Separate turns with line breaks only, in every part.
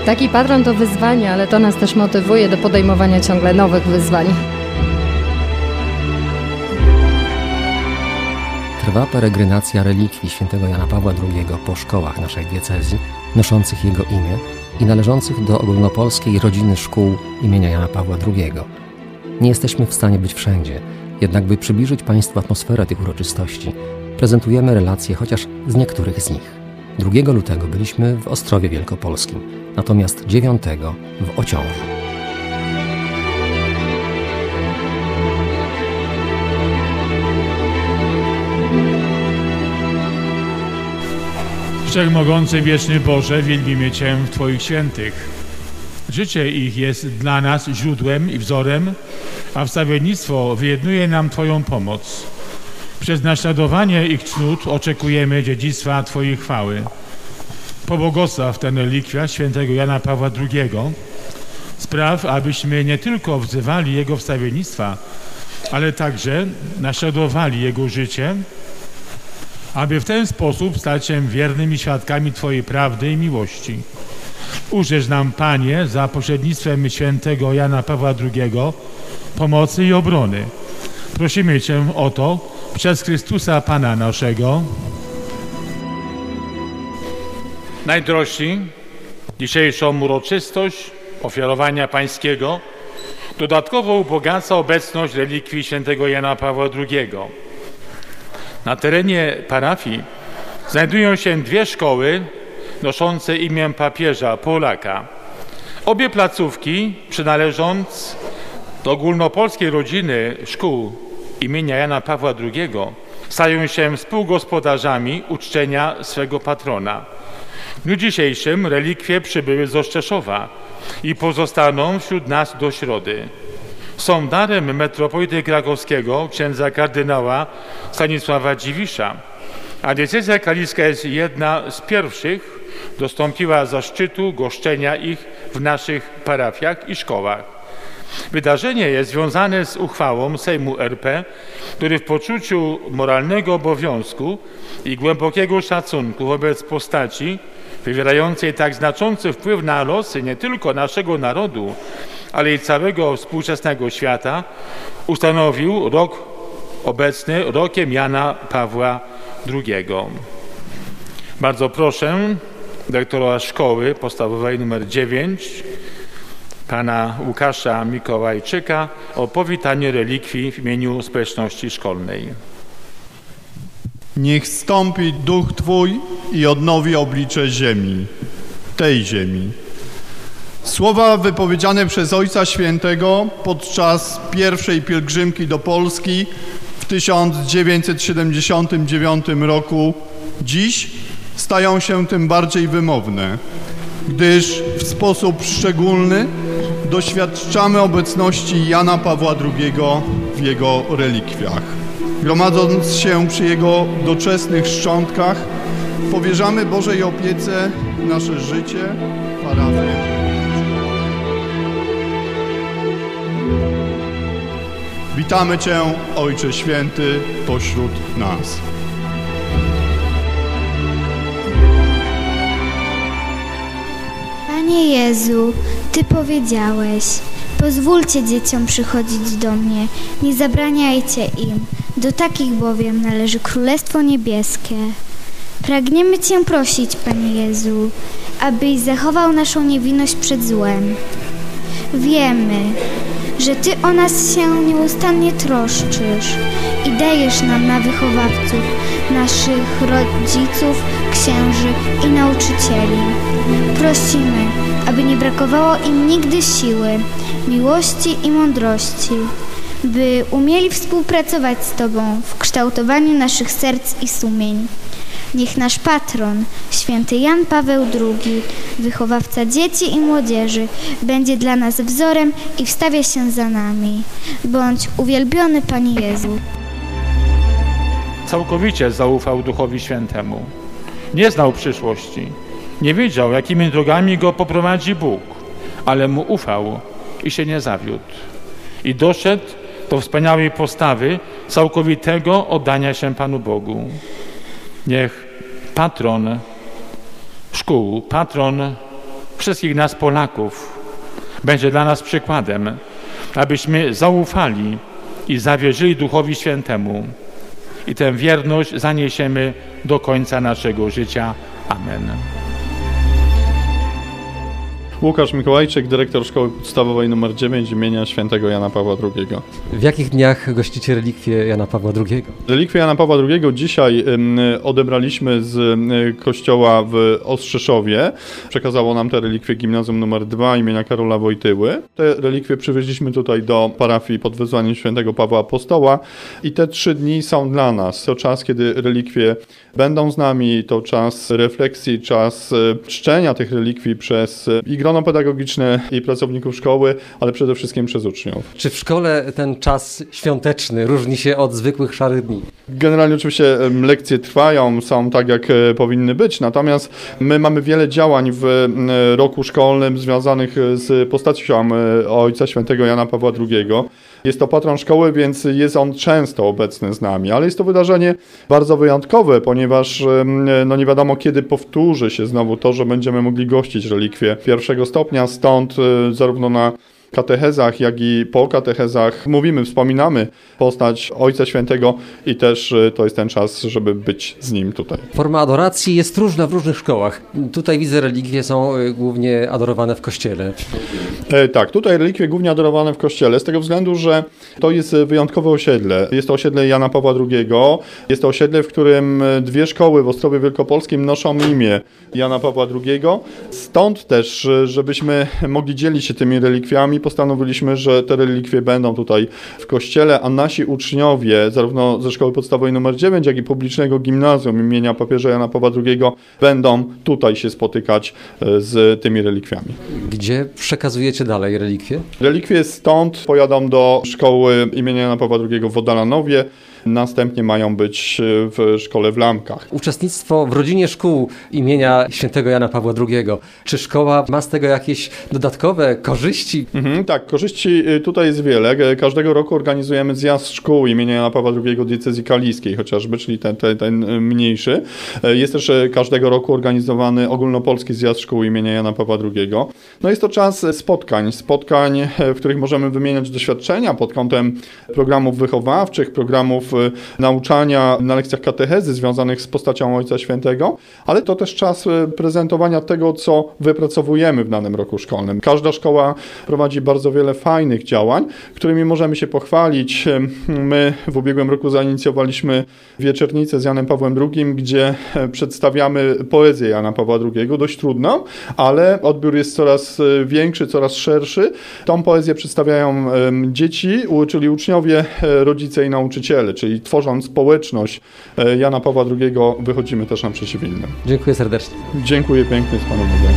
Taki patron to wyzwanie, ale to nas też motywuje do podejmowania ciągle nowych wyzwań.
Trwa peregrinacja relikwii świętego Jana Pawła II po szkołach naszej diecezji, noszących jego imię i należących do ogólnopolskiej rodziny szkół imienia Jana Pawła II. Nie jesteśmy w stanie być wszędzie, jednak by przybliżyć Państwu atmosferę tych uroczystości, prezentujemy relacje chociaż z niektórych z nich. 2 lutego byliśmy w Ostrowie Wielkopolskim, natomiast 9 w Ociążu.
Wszechmogący, wieczny Boże, wielbimy Cię w Twoich świętych. Życie ich jest dla nas źródłem i wzorem, a wstawiennictwo wyjednuje nam Twoją pomoc. Przez naśladowanie ich cnót oczekujemy dziedzictwa Twojej chwały. Pobłogosław ten relikwia świętego Jana Pawła II. Spraw, abyśmy nie tylko wzywali Jego wstawiennictwa, ale także naśladowali Jego życie, aby w ten sposób stać się wiernymi świadkami Twojej prawdy i miłości. Urzesz nam, Panie, za pośrednictwem świętego Jana Pawła II pomocy i obrony. Prosimy Cię o to przez Chrystusa Pana naszego. Najdrożsi, dzisiejszą uroczystość ofiarowania pańskiego dodatkowo ubogaca obecność relikwii świętego Jana Pawła II. Na terenie parafii znajdują się 2 szkoły noszące imię papieża Polaka. Obie placówki, przynależąc do ogólnopolskiej rodziny szkół imienia Jana Pawła II, stają się współgospodarzami uczczenia swego patrona. W dniu dzisiejszym relikwie przybyły z Ostrzeszowa i pozostaną wśród nas do środy. Są darem metropolity krakowskiego, księdza kardynała Stanisława Dziwisza, a diecezja kaliska jest jedna z pierwszych, dostąpiła zaszczytu goszczenia ich w naszych parafiach i szkołach. Wydarzenie jest związane z uchwałą Sejmu RP, który w poczuciu moralnego obowiązku i głębokiego szacunku wobec postaci wywierającej tak znaczący wpływ na losy nie tylko naszego narodu, ale i całego współczesnego świata, ustanowił rok obecny rokiem Jana Pawła II. Bardzo proszę dyrektora szkoły podstawowej nr 9, pana Łukasza Mikołajczyka, o powitanie relikwii w imieniu społeczności szkolnej.
Niech zstąpi duch Twój i odnowi oblicze ziemi, tej ziemi. Słowa wypowiedziane przez Ojca Świętego podczas pierwszej pielgrzymki do Polski w 1979 roku dziś stają się tym bardziej wymowne, gdyż w sposób szczególny doświadczamy obecności Jana Pawła II w jego relikwiach. Gromadząc się przy jego doczesnych szczątkach, powierzamy Bożej opiece nasze życie, parafię. Witamy Cię, Ojcze Święty, pośród nas.
Panie Jezu, Ty powiedziałeś: pozwólcie dzieciom przychodzić do mnie, nie zabraniajcie im, do takich bowiem należy Królestwo Niebieskie. Pragniemy Cię prosić, Panie Jezu, abyś zachował naszą niewinność przed złem. Wiemy, że Ty o nas się nieustannie troszczysz i dajesz nam na wychowawców, naszych rodziców, księży i nauczycieli. Prosimy, aby nie brakowało im nigdy siły, miłości i mądrości, by umieli współpracować z Tobą w kształtowaniu naszych serc i sumień. Niech nasz patron, święty Jan Paweł II, wychowawca dzieci i młodzieży, będzie dla nas wzorem i wstawia się za nami. Bądź uwielbiony, Panie Jezu.
Całkowicie zaufał Duchowi Świętemu. Nie znał przyszłości. Nie wiedział, jakimi drogami go poprowadzi Bóg, ale mu ufał i się nie zawiódł. I doszedł do wspaniałej postawy całkowitego oddania się Panu Bogu. Niech patron szkół, patron wszystkich nas Polaków będzie dla nas przykładem, abyśmy zaufali i zawierzyli Duchowi Świętemu i tę wierność zaniesiemy do końca naszego życia. Amen.
Łukasz Mikołajczyk, dyrektor Szkoły Podstawowej nr 9 imienia świętego Jana Pawła II.
W jakich dniach gościcie relikwie Jana Pawła II?
Relikwie Jana Pawła II dzisiaj odebraliśmy z kościoła w Ostrzeszowie. Przekazało nam te relikwie Gimnazjum nr 2 imienia Karola Wojtyły. Te relikwie przywieźliśmy tutaj do parafii pod wezwaniem świętego Pawła Apostoła i te 3 dni są dla nas. To czas, kiedy relikwie będą z nami, to czas refleksji, czas czczenia tych relikwii przez i grono pedagogiczne, i pracowników szkoły, ale przede wszystkim przez uczniów.
Czy w szkole ten czas świąteczny różni się od zwykłych szarych dni?
Generalnie oczywiście lekcje trwają, są tak jak powinny być, natomiast my mamy wiele działań w roku szkolnym związanych z postacią Ojca Świętego Jana Pawła II. Jest to patron szkoły, więc jest on często obecny z nami, ale jest to wydarzenie bardzo wyjątkowe, ponieważ nie wiadomo kiedy powtórzy się znowu to, że będziemy mogli gościć relikwie pierwszego stopnia, stąd zarówno na katechezach, jak i po katechezach wspominamy postać Ojca Świętego i też to jest ten czas, żeby być z Nim tutaj.
Forma adoracji jest różna w różnych szkołach. Tutaj widzę, relikwie są głównie adorowane w kościele.
Tak, tutaj relikwie głównie adorowane w kościele, z tego względu, że to jest wyjątkowe osiedle. Jest to osiedle Jana Pawła II. Jest to osiedle, w którym 2 szkoły w Ostrowie Wielkopolskim noszą imię Jana Pawła II. Stąd też, żebyśmy mogli dzielić się tymi relikwiami, postanowiliśmy, że te relikwie będą tutaj w kościele, a nasi uczniowie, zarówno ze Szkoły Podstawowej nr 9, jak i publicznego gimnazjum imienia papieża Jana Pawła II, będą tutaj się spotykać z tymi relikwiami.
Gdzie przekazujecie dalej relikwie?
Relikwie stąd pojadą do szkoły imienia Jana Pawła II w Wodalanowie. Następnie mają być w szkole w Lamkach.
Uczestnictwo w rodzinie szkół imienia świętego Jana Pawła II. Czy szkoła ma z tego jakieś dodatkowe korzyści?
Tak, korzyści tutaj jest wiele. Każdego roku organizujemy zjazd szkół imienia Jana Pawła II diecezji kaliskiej, chociażby, czyli ten mniejszy. Jest też każdego roku organizowany ogólnopolski zjazd szkół imienia Jana Pawła II. No jest to czas spotkań, w których możemy wymieniać doświadczenia pod kątem programów wychowawczych, programów nauczania na lekcjach katechezy związanych z postacią Ojca Świętego, ale to też czas prezentowania tego, co wypracowujemy w danym roku szkolnym. Każda szkoła prowadzi bardzo wiele fajnych działań, którymi możemy się pochwalić. My w ubiegłym roku zainicjowaliśmy wieczornicę z Janem Pawłem II, gdzie przedstawiamy poezję Jana Pawła II, dość trudną, ale odbiór jest coraz większy, coraz szerszy. Tą poezję przedstawiają dzieci, czyli uczniowie, rodzice i nauczyciele, czyli tworząc społeczność Jana Pawła II wychodzimy też naprzeciw innym.
Dziękuję serdecznie.
Dziękuję pięknie z Panem Bogiem.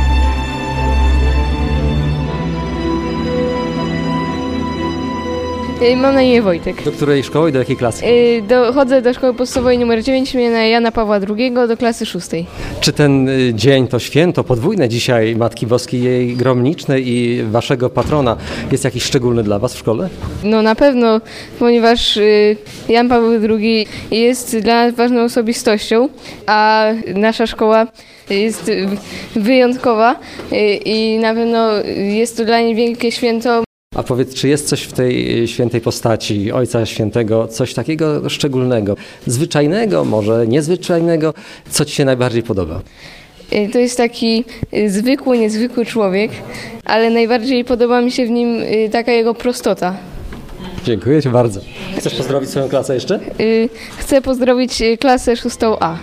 Mam na imię Wojtek.
Do której szkoły i do jakiej klasy?
Chodzę do szkoły podstawowej nr 9 imienia Jana Pawła II do klasy 6.
Czy ten dzień, to święto podwójne dzisiaj Matki Boskiej, jej gromnicznej i waszego patrona jest jakiś szczególny dla was w szkole?
No na pewno, ponieważ Jan Paweł II jest dla nas ważną osobistością, a nasza szkoła jest wyjątkowa i na pewno jest to dla niej wielkie święto.
A powiedz, czy jest coś w tej świętej postaci Ojca Świętego, coś takiego szczególnego, zwyczajnego, może niezwyczajnego, co ci się najbardziej podoba?
To jest taki zwykły, niezwykły człowiek, ale najbardziej podoba mi się w nim taka jego prostota.
Dziękuję ci bardzo. Chcesz pozdrowić swoją klasę jeszcze?
Chcę pozdrowić klasę 6A.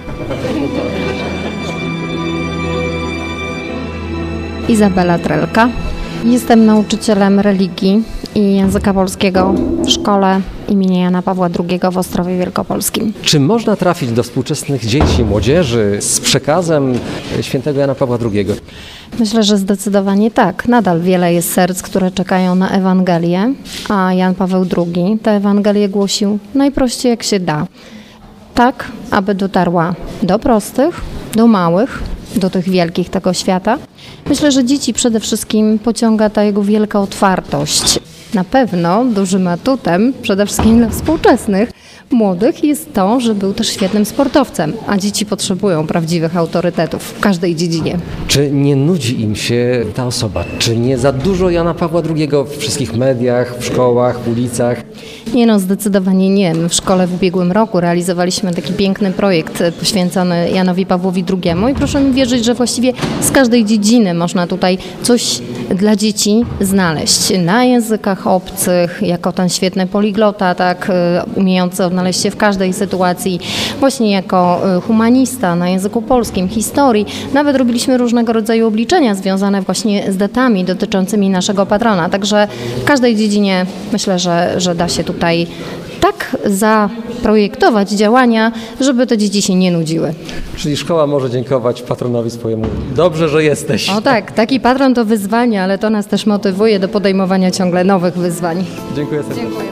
Izabela Trelka. Jestem nauczycielem religii i języka polskiego w szkole imienia Jana Pawła II w Ostrowie Wielkopolskim.
Czy można trafić do współczesnych dzieci, młodzieży z przekazem świętego Jana Pawła II?
Myślę, że zdecydowanie tak. Nadal wiele jest serc, które czekają na Ewangelię, a Jan Paweł II tę Ewangelię głosił najprościej jak się da. Tak, aby dotarła do prostych, do małych, do tych wielkich tego świata. Myślę, że dzieci przede wszystkim pociąga ta jego wielka otwartość. Na pewno dużym atutem, przede wszystkim dla współczesnych, młodych jest to, że był też świetnym sportowcem, a dzieci potrzebują prawdziwych autorytetów w każdej dziedzinie.
Czy nie nudzi im się ta osoba? Czy nie za dużo Jana Pawła II w wszystkich mediach, w szkołach, w ulicach?
Nie no, zdecydowanie nie. My w szkole w ubiegłym roku realizowaliśmy taki piękny projekt poświęcony Janowi Pawłowi II i proszę mi wierzyć, że właściwie z każdej dziedziny można tutaj coś dla dzieci znaleźć. Na językach obcych, jako ten świetny poliglota, tak, umiejący odnaleźć się w każdej sytuacji, właśnie jako humanista na języku polskim, historii. Nawet robiliśmy różnego rodzaju obliczenia związane właśnie z datami dotyczącymi naszego patrona. Także w każdej dziedzinie myślę, że da się tutaj tak zaprojektować działania, żeby te dzieci się nie nudziły.
Czyli szkoła może dziękować patronowi swojemu. Dobrze, że jesteś.
O tak, taki patron to wyzwanie, ale to nas też motywuje do podejmowania ciągle nowych wyzwań.
Dziękuję serdecznie.
Dziękuję.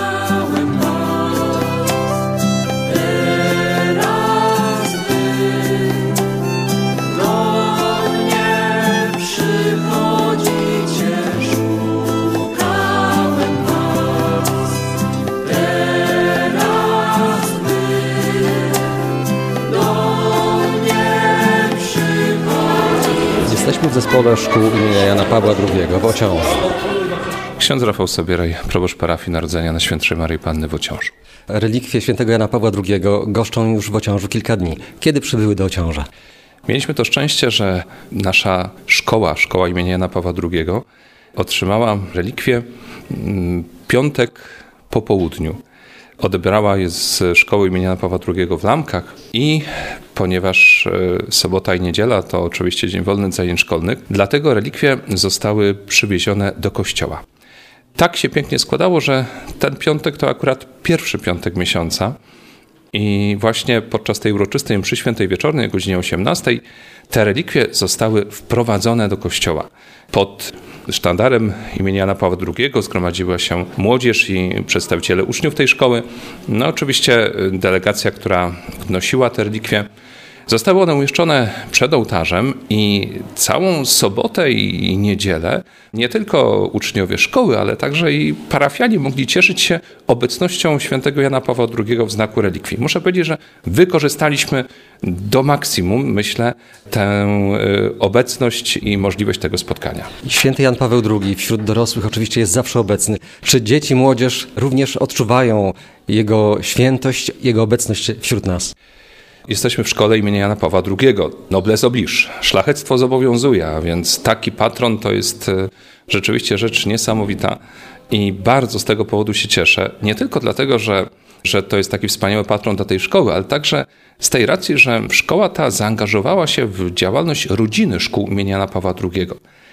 Jesteśmy w zespole szkół imienia Jana Pawła II w Ociążu.
Ksiądz Rafał Sobieraj, proboszcz parafii Narodzenia Najświętszej Maryi Panny w Ociążu.
Relikwie świętego Jana Pawła II goszczą już w Ociążu kilka dni. Kiedy przybyły do Ociąża?
Mieliśmy to szczęście, że nasza szkoła imienia Jana Pawła II otrzymała relikwie piątek po południu. Odebrała je z szkoły imienia Jana Pawła II w Lamkach i ponieważ sobota i niedziela to oczywiście dzień wolny od zajęć szkolnych, dlatego relikwie zostały przywiezione do kościoła. Tak się pięknie składało, że ten piątek to akurat pierwszy piątek miesiąca i właśnie podczas tej uroczystej mszy świętej wieczornej o godzinie 18 te relikwie zostały wprowadzone do kościoła. Pod sztandarem imienia Jana Pawła II zgromadziła się młodzież i przedstawiciele uczniów tej szkoły. No oczywiście delegacja, która nosiła te relikwie. Zostały one umieszczone przed ołtarzem i całą sobotę i niedzielę nie tylko uczniowie szkoły, ale także i parafianie mogli cieszyć się obecnością świętego Jana Pawła II w znaku relikwii. Muszę powiedzieć, że wykorzystaliśmy do maksimum, myślę, tę obecność i możliwość tego spotkania.
Święty Jan Paweł II wśród dorosłych oczywiście jest zawsze obecny. Czy dzieci, młodzież również odczuwają jego świętość, jego obecność wśród nas?
Jesteśmy w szkole imienia Jana Pawła II. Noblesse oblige. Szlachectwo zobowiązuje, a więc taki patron to jest rzeczywiście rzecz niesamowita i bardzo z tego powodu się cieszę. Nie tylko dlatego, że to jest taki wspaniały patron dla tej szkoły, ale także z tej racji, że szkoła ta zaangażowała się w działalność rodziny szkół imienia Jana Pawła II.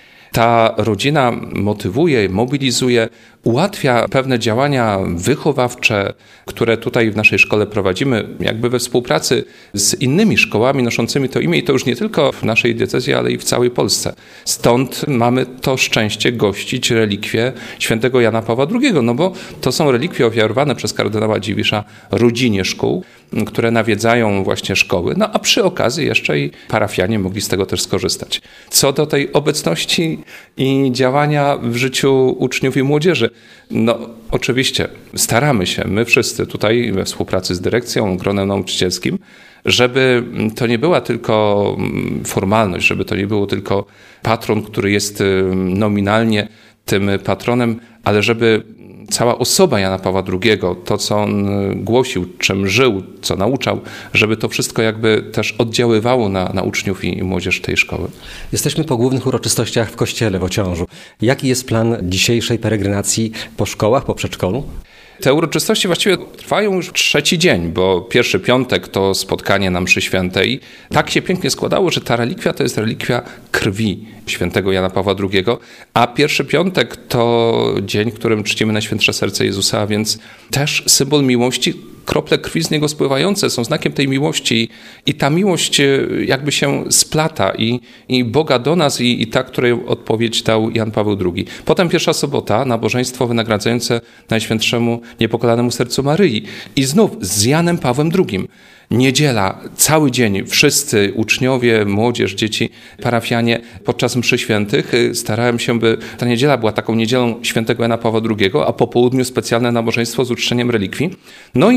Ta rodzina motywuje, mobilizuje, ułatwia pewne działania wychowawcze, które tutaj w naszej szkole prowadzimy, jakby we współpracy z innymi szkołami noszącymi to imię i to już nie tylko w naszej diecezji, ale i w całej Polsce. Stąd mamy to szczęście gościć relikwie świętego Jana Pawła II, no bo to są relikwie ofiarowane przez kardynała Dziwisza rodzinie szkół, które nawiedzają właśnie szkoły, no a przy okazji jeszcze i parafianie mogli z tego też skorzystać. Co do tej obecności i działania w życiu uczniów i młodzieży, no oczywiście staramy się, my wszyscy tutaj we współpracy z dyrekcją, gronem nauczycielskim, żeby to nie była tylko formalność, żeby to nie było tylko patron, który jest nominalnie tym patronem, ale żeby cała osoba Jana Pawła II, to co on głosił, czym żył, co nauczał, żeby to wszystko jakby też oddziaływało na uczniów i młodzież tej szkoły.
Jesteśmy po głównych uroczystościach w kościele w Ociążu. Jaki jest plan dzisiejszej peregrinacji po szkołach, po przedszkolu?
Te uroczystości właściwie trwają już trzeci dzień, bo pierwszy piątek to spotkanie na mszy świętej. Tak się pięknie składało, że ta relikwia to jest relikwia krwi świętego Jana Pawła II, a pierwszy piątek to dzień, w którym czcimy Najświętsze Serce Jezusa, a więc też symbol miłości. Krople krwi z niego spływające są znakiem tej miłości i ta miłość jakby się splata i Boga do nas i ta, której odpowiedź dał Jan Paweł II. Potem pierwsza sobota, nabożeństwo wynagradzające Najświętszemu Niepokalanemu Sercu Maryi i znów z Janem Pawłem II. Niedziela, cały dzień, wszyscy uczniowie, młodzież, dzieci, parafianie podczas mszy świętych starałem się, by ta niedziela była taką niedzielą świętego Jana Pawła II, a po południu specjalne nabożeństwo z uczczeniem relikwii. No i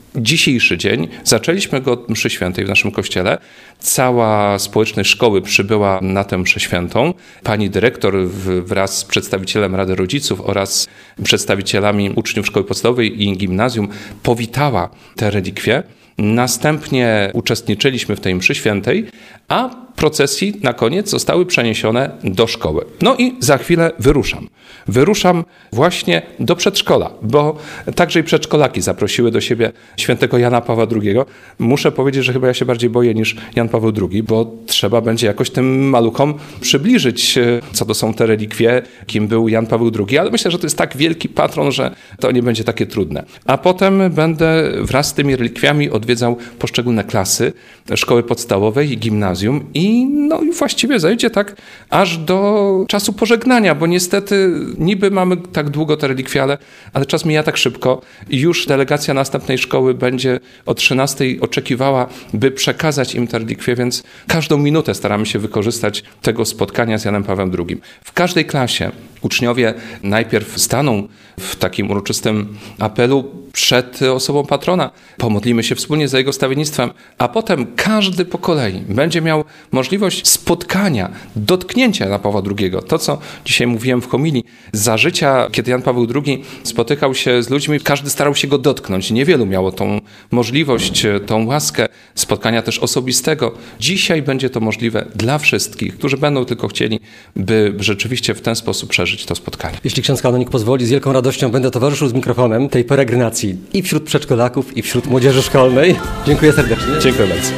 Dzisiejszy dzień zaczęliśmy go od mszy świętej w naszym kościele. Cała społeczność szkoły przybyła na tę mszę świętą. Pani dyrektor wraz z przedstawicielem Rady Rodziców oraz przedstawicielami uczniów szkoły podstawowej i gimnazjum powitała te relikwie. Następnie uczestniczyliśmy w tej mszy świętej, a procesji na koniec zostały przeniesione do szkoły. No i za chwilę wyruszam. Wyruszam właśnie do przedszkola, bo także i przedszkolaki zaprosiły do siebie świętego Jana Pawła II. Muszę powiedzieć, że chyba ja się bardziej boję niż Jan Paweł II, bo trzeba będzie jakoś tym maluchom przybliżyć, co to są te relikwie, kim był Jan Paweł II, ale myślę, że to jest tak wielki patron, że to nie będzie takie trudne. A potem będę wraz z tymi relikwiami odwiedzał poszczególne klasy szkoły podstawowej i gimnazjum i właściwie zajdzie tak aż do czasu pożegnania, bo niestety niby mamy tak długo te relikwie, ale czas mija tak szybko i już delegacja następnej szkoły będzie o 13:00 oczekiwała, by przekazać im te relikwie, więc każdą minutę staramy się wykorzystać tego spotkania z Janem Pawłem II. W każdej klasie uczniowie najpierw staną w takim uroczystym apelu przed osobą patrona. Pomodlimy się wspólnie za jego stawiennictwem, a potem każdy po kolei będzie miał możliwość spotkania, dotknięcia Jana Pawła II. To, co dzisiaj mówiłem w homilii, za życia, kiedy Jan Paweł II spotykał się z ludźmi, każdy starał się go dotknąć. Niewielu miało tą możliwość, tą łaskę spotkania też osobistego. Dzisiaj będzie to możliwe dla wszystkich, którzy będą tylko chcieli, by rzeczywiście w ten sposób przeżyć to spotkanie.
Jeśli ksiądz kanonik pozwoli, z wielką radością będę towarzyszył z mikrofonem tej peregrinacji i wśród przedszkolaków, i wśród młodzieży szkolnej. Dziękuję serdecznie.
Dziękuję bardzo.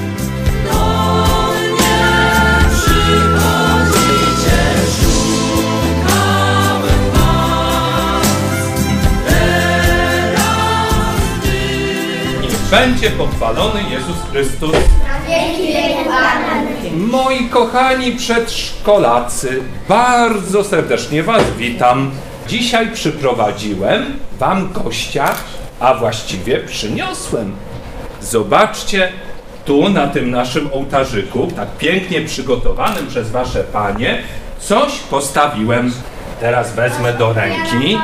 Będzie pochwalony Jezus Chrystus.
Na wieki wieków. Amen.
Moi kochani przedszkolacy, bardzo serdecznie Was witam. Dzisiaj przyprowadziłem Wam gościa, a właściwie przyniosłem. Zobaczcie, tu na tym naszym ołtarzyku, tak pięknie przygotowanym przez Wasze panie, coś postawiłem. Teraz wezmę do ręki.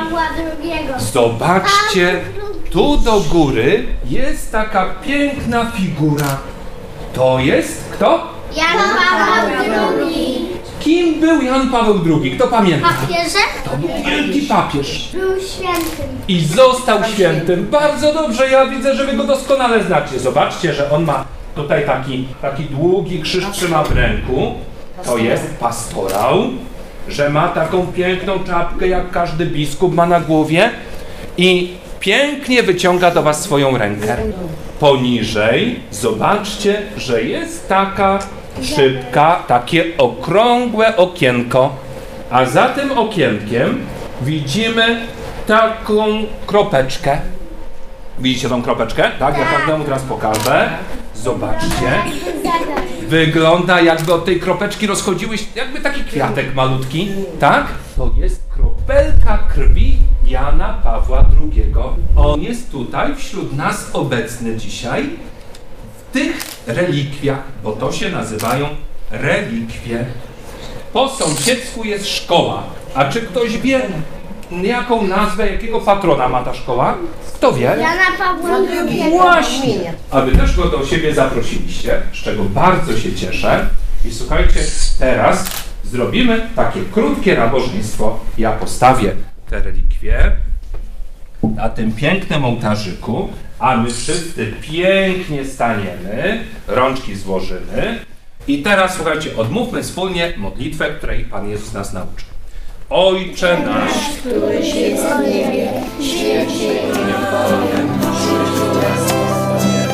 Zobaczcie, tu do góry jest taka piękna figura. To jest kto?
Jan Paweł II.
Kim był Jan Paweł II? Kto pamięta?
Papieżem?
To był wielki papież.
Był świętym.
I został świętym. Bardzo dobrze, ja widzę, że Wy go doskonale znacie. Zobaczcie, że on ma tutaj taki długi krzyż trzyma w ręku. To jest pastorał. Że ma taką piękną czapkę, jak każdy biskup ma na głowie. I pięknie wyciąga do Was swoją rękę. Poniżej zobaczcie, że jest taka szybka, takie okrągłe okienko. A za tym okienkiem widzimy taką kropeczkę. Widzicie tą kropeczkę? Tak, ja każdemu teraz pokażę. Zobaczcie. Wygląda, jakby od tej kropeczki rozchodziły się, jakby taki kwiatek malutki. Tak? To jest kropelka krwi Jana Pawła II. On jest tutaj wśród nas obecny dzisiaj w tych relikwiach, bo to się nazywają relikwie. Po sąsiedzku jest szkoła. A czy ktoś wie, jaką nazwę, jakiego patrona ma ta szkoła? Kto wie?
Jana Pawła II.
Właśnie! A Wy też go do siebie zaprosiliście, z czego bardzo się cieszę. I słuchajcie, teraz zrobimy takie krótkie nabożeństwo. Ja postawię te relikwie na tym pięknym ołtarzyku, a my wszyscy pięknie staniemy, rączki złożymy. I teraz, słuchajcie, odmówmy wspólnie modlitwę, której Pan Jezus nas nauczył. Ojcze nasz, któryś jest w niebie, święć się imię Twoje, przyjdź królestwo Twoje,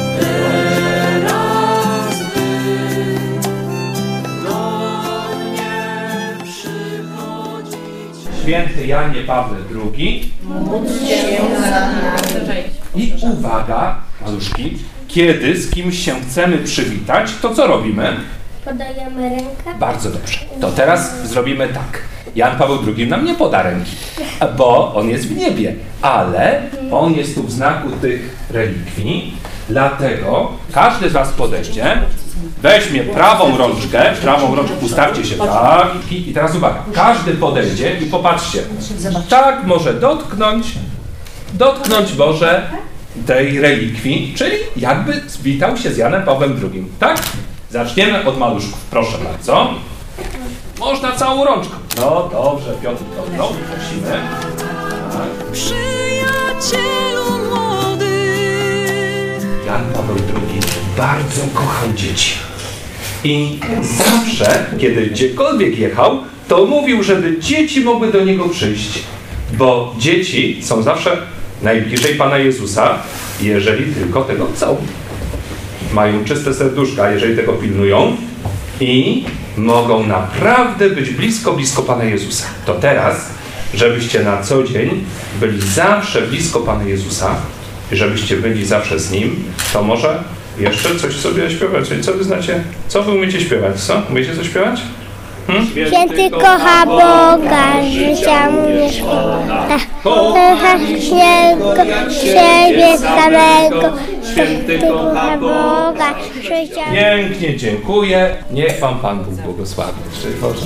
teraz do mnie przychodzić. Święty Janie Pawle II, módlcie się za nami. I uwaga, maluszki, kiedy z kimś się chcemy przywitać, to co robimy?
Podajemy rękę.
Bardzo dobrze. To teraz zrobimy tak. Jan Paweł II nam nie poda ręki, bo on jest w niebie, ale on jest tu w znaku tych relikwii, dlatego każdy z Was podejdzie, weźmie prawą rączkę, ustawcie się tak i teraz uwaga, każdy podejdzie i popatrzcie, tak może dotknąć może tej relikwii, czyli jakby zwitał się z Janem Pawłem II. Tak? Zaczniemy od maluszków. Proszę bardzo. Można całą rączką. No dobrze, Piotr, to znowu prosimy. Tak.
Przyjacielu młodych.
Jan Paweł II bardzo kochał dzieci. I zawsze, kiedy gdziekolwiek jechał, to mówił, żeby dzieci mogły do niego przyjść. Bo dzieci są zawsze najbliżej Pana Jezusa, jeżeli tylko tego chcą. Mają czyste serduszka, jeżeli tego pilnują i mogą naprawdę być blisko Pana Jezusa. To teraz, żebyście na co dzień byli zawsze blisko Pana Jezusa i żebyście byli zawsze z Nim, to może jeszcze coś sobie śpiewać. Co wy znacie? Co wy umiecie śpiewać? Co? Umiecie coś śpiewać?
Święty kocha Boga, życia mu nie szkoda. Kocha Niego, siebie samego. Święty kocha Boga, życia.
Pięknie, dziękuję. Niech wam Pan Bóg błogosławi. Szczęść Boże.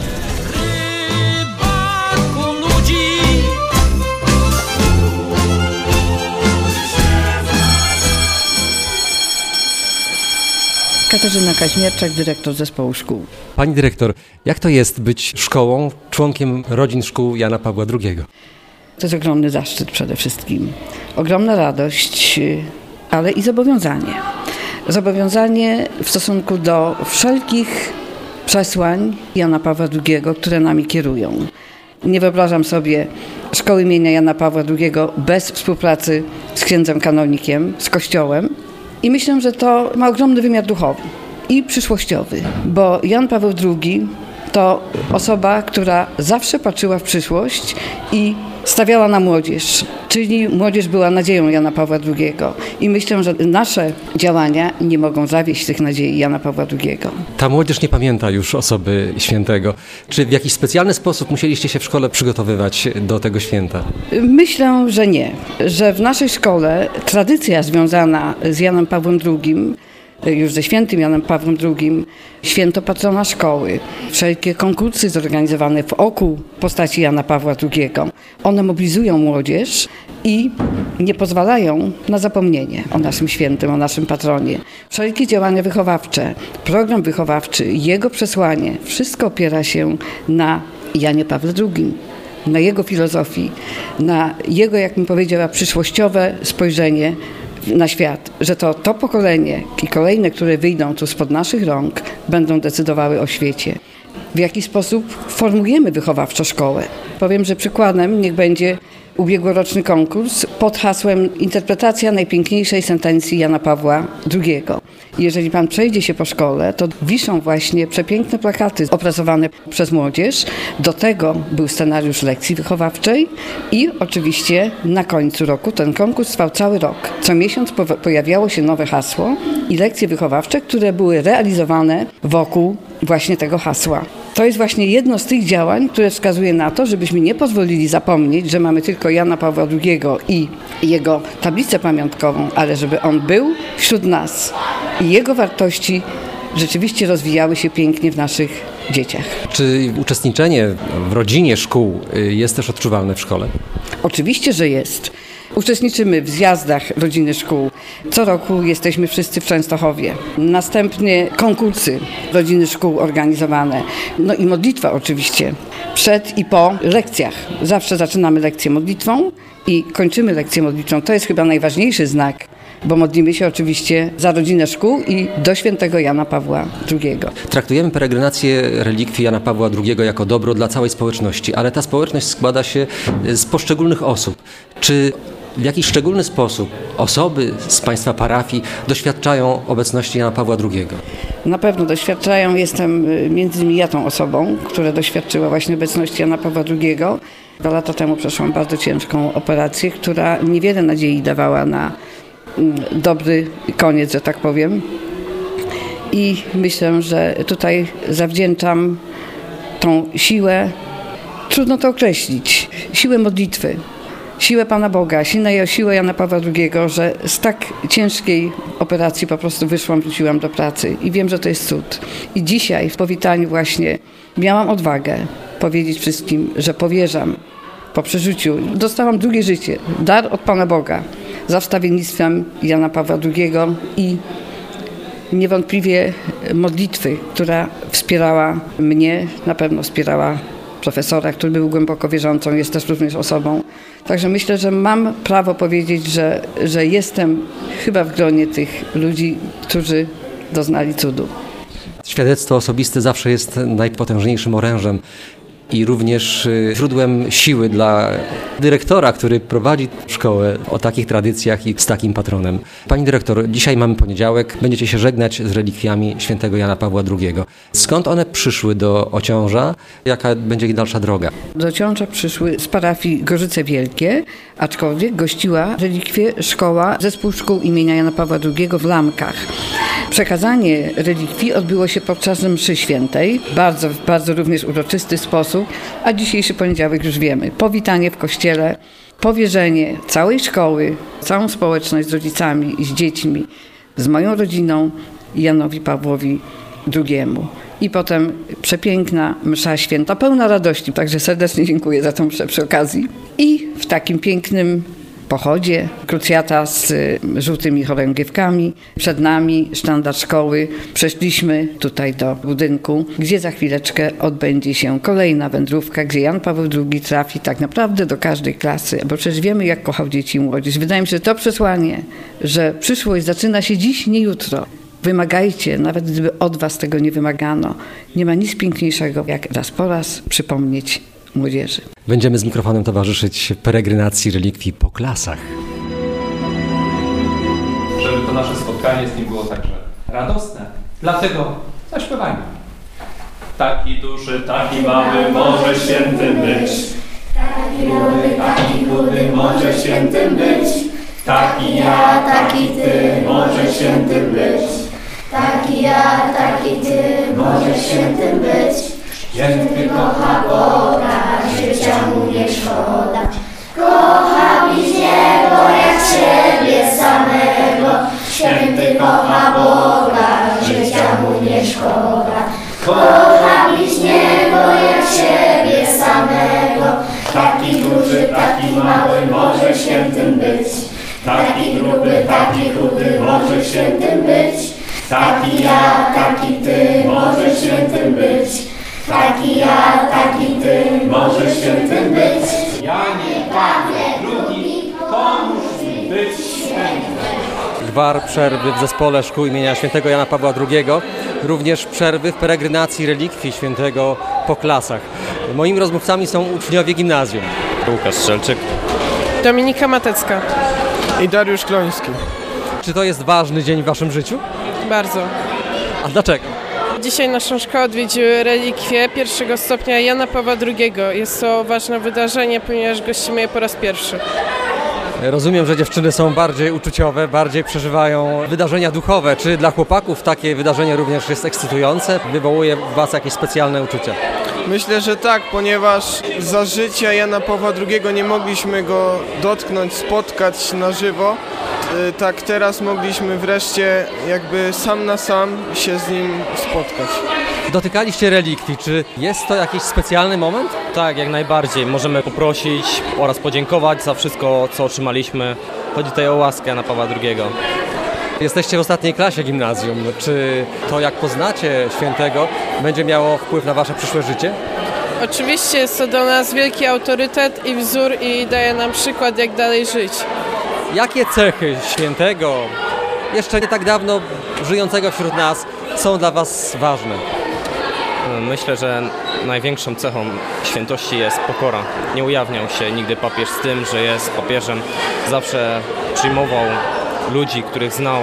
Katarzyna Kaźmierczak, dyrektor zespołu szkół.
Pani dyrektor, jak to jest być szkołą, członkiem rodzin szkół Jana Pawła II?
To jest ogromny zaszczyt przede wszystkim. Ogromna radość, ale i zobowiązanie. Zobowiązanie w stosunku do wszelkich przesłań Jana Pawła II, które nami kierują. Nie wyobrażam sobie szkoły imienia Jana Pawła II bez współpracy z księdzem kanonikiem, z Kościołem. I myślę, że to ma ogromny wymiar duchowy i przyszłościowy, bo Jan Paweł II to osoba, która zawsze patrzyła w przyszłość i stawiała na młodzież, czyli młodzież była nadzieją Jana Pawła II. I myślę, że nasze działania nie mogą zawieść tych nadziei Jana Pawła II.
Ta młodzież nie pamięta już osoby świętego. Czy w jakiś specjalny sposób musieliście się w szkole przygotowywać do tego święta?
Myślę, że nie. Że w naszej szkole tradycja związana z Janem Pawłem II, już ze świętym Janem Pawłem II, święto patrona szkoły, wszelkie konkursy zorganizowane wokół postaci Jana Pawła II, one mobilizują młodzież i nie pozwalają na zapomnienie o naszym świętym, o naszym patronie. Wszelkie działania wychowawcze, program wychowawczy, jego przesłanie, wszystko opiera się na Janie Pawle II, na jego filozofii, na jego, jak bym powiedziała, przyszłościowe spojrzenie na świat, że to pokolenie i kolejne, które wyjdą tu spod naszych rąk, będą decydowały o świecie. W jaki sposób formujemy wychowawczo szkołę? Powiem, że przykładem niech będzie ubiegłoroczny konkurs pod hasłem Interpretacja najpiękniejszej sentencji Jana Pawła II. Jeżeli pan przejdzie się po szkole, to wiszą właśnie przepiękne plakaty opracowane przez młodzież. Do tego był scenariusz lekcji wychowawczej i oczywiście na końcu roku ten konkurs trwał cały rok. Co miesiąc pojawiało się nowe hasło i lekcje wychowawcze, które były realizowane wokół właśnie tego hasła. To jest właśnie jedno z tych działań, które wskazuje na to, żebyśmy nie pozwolili zapomnieć, że mamy tylko Jana Pawła II i jego tablicę pamiątkową, ale żeby on był wśród nas i jego wartości rzeczywiście rozwijały się pięknie w naszych dzieciach.
Czy uczestniczenie w rodzinie szkół jest też odczuwalne w szkole?
Oczywiście, że jest. Uczestniczymy w zjazdach rodziny szkół. Co roku jesteśmy wszyscy w Częstochowie. Następnie konkursy rodziny szkół organizowane. No i modlitwa oczywiście. Przed i po lekcjach. Zawsze zaczynamy lekcję modlitwą i kończymy lekcję modlitwą. To jest chyba najważniejszy znak, bo modlimy się oczywiście za rodzinę szkół i do świętego Jana Pawła II.
Traktujemy peregrinację relikwii Jana Pawła II jako dobro dla całej społeczności, ale ta społeczność składa się z poszczególnych osób. Czy w jakiś szczególny sposób osoby z państwa parafii doświadczają obecności Jana Pawła II?
Na pewno doświadczają. Jestem między innymi ja tą osobą, która doświadczyła właśnie obecności Jana Pawła II. 2 lata temu przeszłam bardzo ciężką operację, która niewiele nadziei dawała na dobry koniec, że tak powiem. I myślę, że tutaj zawdzięczam tą siłę, trudno to określić, siłę modlitwy, siłę Pana Boga, siłę Jana Pawła II, że z tak ciężkiej operacji po prostu wyszłam, wróciłam do pracy i wiem, że to jest cud. I dzisiaj w powitaniu właśnie miałam odwagę powiedzieć wszystkim, że powierzam po przeżyciu. Dostałam drugie życie, dar od Pana Boga. za wstawiennictwem Jana Pawła II i niewątpliwie modlitwy, która wspierała mnie, na pewno wspierała profesora, który był głęboko wierzącą, jest też również osobą. Także myślę, że mam prawo powiedzieć, że jestem chyba w gronie tych ludzi, którzy doznali cudu.
Świadectwo osobiste zawsze jest najpotężniejszym orężem i również źródłem siły dla dyrektora, który prowadzi szkołę o takich tradycjach i z takim patronem. Pani dyrektor, dzisiaj mamy poniedziałek, będziecie się żegnać z relikwiami świętego Jana Pawła II. Skąd one przyszły do Ociąża? Jaka będzie ich dalsza droga?
Do Ociąża przyszły z parafii Gorzyce Wielkie, aczkolwiek gościła relikwie szkoła Zespół Szkół imienia Jana Pawła II w Lamkach. Przekazanie relikwii odbyło się podczas mszy świętej, bardzo również uroczysty sposób, a dzisiejszy poniedziałek już wiemy. Powitanie w kościele, powierzenie całej szkoły, całą społeczność z rodzicami i z dziećmi, z moją rodziną Janowi Pawłowi II. I potem przepiękna msza święta, pełna radości. Także serdecznie dziękuję za tę mszę przy okazji. I w takim pięknym pochodzie, krucjata z żółtymi chorągiewkami. Przed nami sztandar szkoły. Przeszliśmy tutaj do budynku, gdzie za chwileczkę odbędzie się kolejna wędrówka, gdzie Jan Paweł II trafi tak naprawdę do każdej klasy, bo przecież wiemy, jak kochał dzieci i młodzież. Wydaje mi się, że to przesłanie, że przyszłość zaczyna się dziś, nie jutro. Wymagajcie, nawet gdyby od was tego nie wymagano. Nie ma nic piękniejszego, jak raz po raz przypomnieć młodzieży.
Będziemy z mikrofonem towarzyszyć peregrinacji relikwii po klasach.
Żeby to nasze spotkanie z nim było także radosne. Dlatego zaśpiewajmy. Taki duży, taki mały może świętym być.
Taki rudy, taki chudy może świętym być. Taki ja, taki ty może świętym być. Taki ja, taki ty może świętym być. Święty kocha Boga, życia mu nie szkoda. Kocha bliźniego jak siebie samego. Święty kocha Boga, życia mu nie szkoda. Kocha bliźniego jak siebie samego. Taki duży, taki mały może świętym być. Taki gruby, taki chudy może świętym być. Taki ja, taki ty może świętym być. Taki ja, taki ty może świętym być.
Janie Pawle II, pomóż mi być świętym.
Gwar przerwy w zespole szkół imienia świętego Jana Pawła II, również przerwy w peregrinacji relikwii świętego po klasach. Moimi rozmówcami są uczniowie gimnazjum.
Łukasz Strzelczyk,
Dominika Matecka
i Dariusz Kloński.
Czy to jest ważny dzień w waszym życiu?
Bardzo.
A dlaczego?
Dzisiaj naszą szkołę odwiedziły relikwie pierwszego stopnia Jana Pawła II. Jest to ważne wydarzenie, ponieważ gościmy je po raz pierwszy.
Rozumiem, że dziewczyny są bardziej uczuciowe, bardziej przeżywają wydarzenia duchowe. Czy dla chłopaków takie wydarzenie również jest ekscytujące? Wywołuje w was jakieś specjalne uczucia?
Myślę, że tak, ponieważ za życia Jana Pawła II nie mogliśmy go dotknąć, spotkać na żywo. Tak teraz mogliśmy wreszcie jakby sam na sam się z nim spotkać.
Dotykaliście relikwii. Czy jest to jakiś specjalny moment?
Tak, jak najbardziej. Możemy poprosić oraz podziękować za wszystko, co otrzymaliśmy. Chodzi tutaj o łaskę Jana Pawła II.
Jesteście w ostatniej klasie gimnazjum. Czy to, jak poznacie świętego, będzie miało wpływ na wasze przyszłe życie?
Oczywiście jest to dla nas wielki autorytet i wzór i daje nam przykład, jak dalej żyć.
Jakie cechy świętego, jeszcze nie tak dawno żyjącego wśród nas, są dla was ważne?
Myślę, że największą cechą świętości jest pokora. Nie ujawniał się nigdy papież z tym, że jest papieżem. Zawsze przyjmował ludzi, których znał.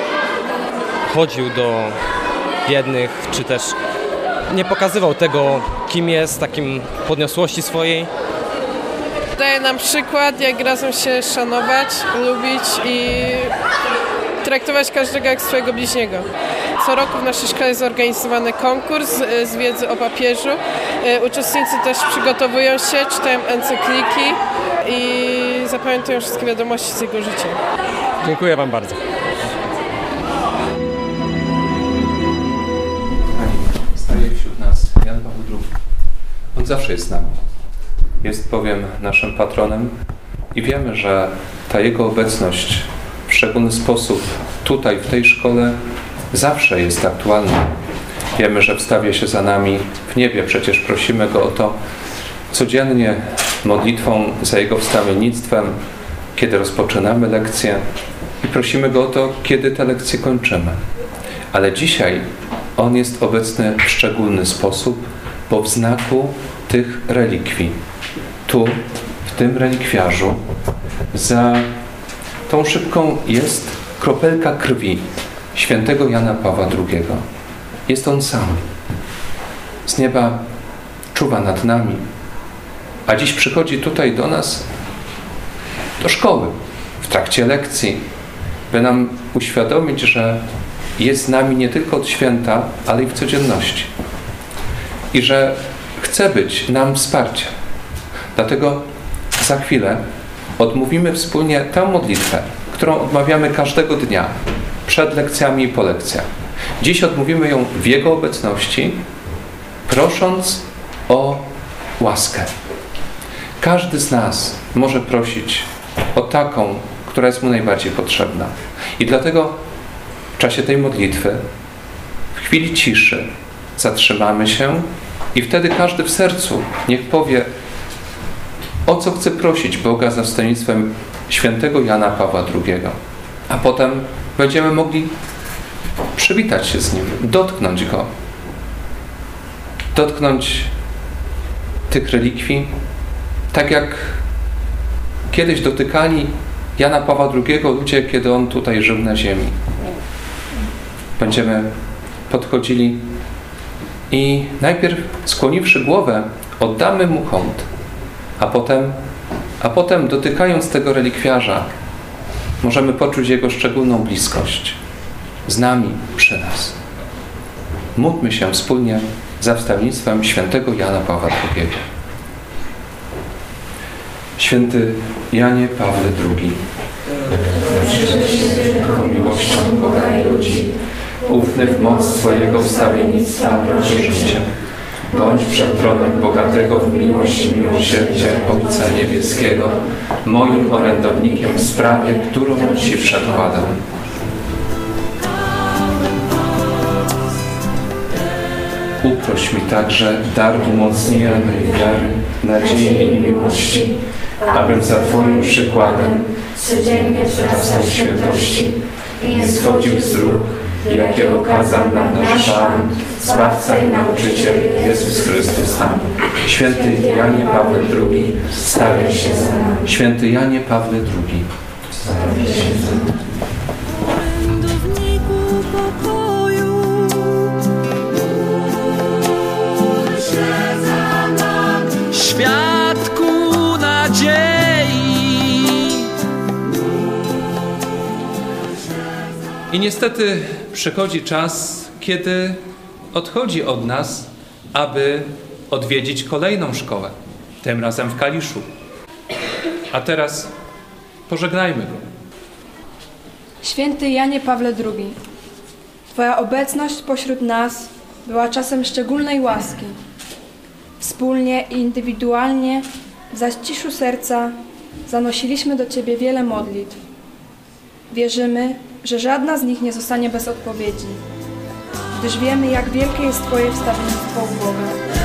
Chodził do biednych, czy też nie pokazywał tego, kim jest, takim podniosłości swojej.
Daje nam przykład, jak razem się szanować, lubić i traktować każdego jak swojego bliźniego. Co roku w naszej szkole jest zorganizowany konkurs z wiedzy o papieżu. Uczestnicy też przygotowują się, czytają encykliki i zapamiętują wszystkie wiadomości z jego życia.
Dziękuję wam bardzo.
Staje wśród nas Jan Paweł II. On zawsze jest z nami. Jest bowiem naszym patronem I wiemy, że ta Jego obecność w szczególny sposób tutaj, w tej szkole, zawsze jest aktualna. Wiemy, że wstawia się za nami w niebie. Przecież prosimy Go o to codziennie modlitwą za Jego wstawiennictwem, kiedy rozpoczynamy lekcję i prosimy Go o to, kiedy te lekcje kończymy. Ale dzisiaj On jest obecny w szczególny sposób, bo w znaku tych relikwii. Tu, w tym relikwiarzu, za tą szybką jest kropelka krwi świętego Jana Pawła II. Jest On sam. Z nieba czuwa nad nami. A dziś przychodzi tutaj do nas, do szkoły, w trakcie lekcji, by nam uświadomić, że jest z nami nie tylko od święta, ale i w codzienności. I że chce być nam wsparciem. Dlatego za chwilę odmówimy wspólnie tę modlitwę, którą odmawiamy każdego dnia, przed lekcjami i po lekcjach. Dziś odmówimy ją w Jego obecności, prosząc o łaskę. Każdy z nas może prosić o taką, która jest mu najbardziej potrzebna. I dlatego w czasie tej modlitwy, w chwili ciszy, zatrzymamy się i wtedy każdy w sercu niech powie, o co chce prosić Boga za wstawiennictwem świętego Jana Pawła II. A potem będziemy mogli przywitać się z Nim, dotknąć Go. Dotknąć tych relikwii, tak jak kiedyś dotykali Jana Pawła II ludzie, kiedy On tutaj żył na ziemi. Będziemy podchodzili i najpierw skłoniwszy głowę, oddamy Mu hołd, a potem dotykając tego relikwiarza, możemy poczuć Jego szczególną bliskość z nami, przy nas. Módlmy się wspólnie za wstawiennictwem świętego Jana Pawła II. Święty Janie Pawle II, wielką miłością Boga i ludzi, ufny w moc Twojego wstawiennictwa proszę Cię, bądź przed tronem bogatego w miłość i miłosierdzie Ojca Niebieskiego, moim orędownikiem w sprawie, którą Ci przedkładam. Uproś mi także dar umocnienia mej wiary, nadziei i miłości, abym za Twoim przykładem codziennie wzrastał w świętości i nie schodził z dróg, jakie okazał nam nasz Pan, Zbawca i Nauczyciel Jezus Chrystus. Święty Janie Pawle II, stawiaj się za nami. Święty Janie Pawle II, stawiaj się za nami.
Świadku nadziei.
I niestety przychodzi czas, kiedy odchodzi od nas, aby odwiedzić kolejną szkołę, tym razem w Kaliszu. A teraz pożegnajmy go.
Święty Janie Pawle II, Twoja obecność pośród nas była czasem szczególnej łaski. Wspólnie i indywidualnie w zaciszu serca zanosiliśmy do Ciebie wiele modlitw. Wierzymy, że żadna z nich nie zostanie bez odpowiedzi, gdyż wiemy, jak wielkie jest Twoje wstawiennictwo u Boga.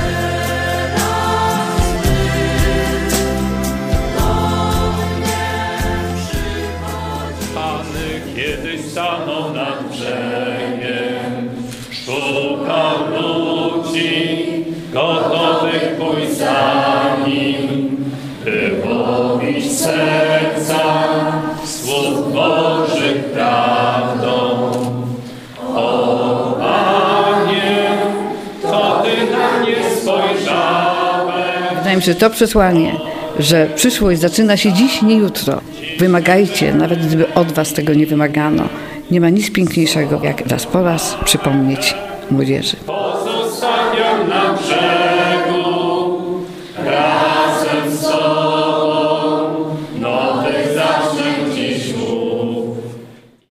Any kiedyś stanął nad brzegiem, szukał ludzi, gotowych pójść za Nim, by łowić serca słów Bożych prawdą. O Panie, to Ty na mnie spojrzałeś.
Wydaje mi się, że to przesłanie, że przyszłość zaczyna się dziś, nie jutro. Wymagajcie, nawet gdyby od Was tego nie wymagano. Nie ma nic piękniejszego, jak raz po raz przypomnieć młodzieży.
Pozostawiam na brzegu